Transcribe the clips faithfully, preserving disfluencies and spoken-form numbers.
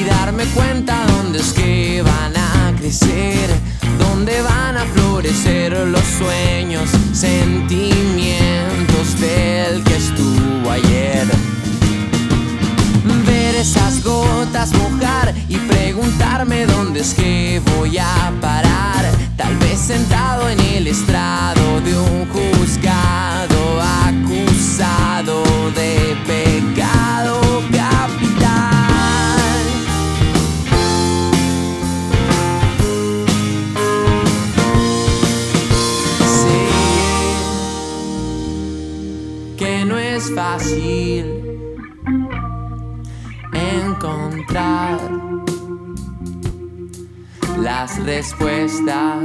darme cuenta dónde es que van a crecer, dónde van a florecer los sueños, sentimientos del que estuvo ayer. Ver esas gotas mojar y preguntarme dónde es que voy a parar, tal vez sentado en el estrado de un juzgado, acusado de pecado capital. Sé que no es fácil encontrar las respuestas,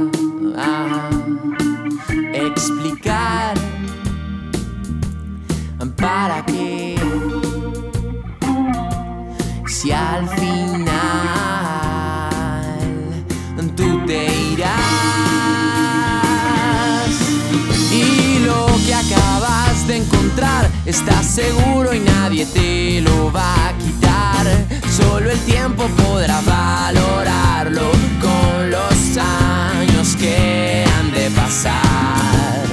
explicar para qué, si al final tú te irás y lo que acabas de encontrar estás seguro y nadie te lo va a quitar. Solo el tiempo podrá valorarlo con los años que han de pasar.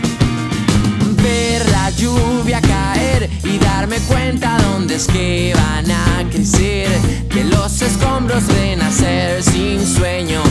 Ver la lluvia caer y darme cuenta dónde es que van a crecer, que los escombros renacer sin sueño,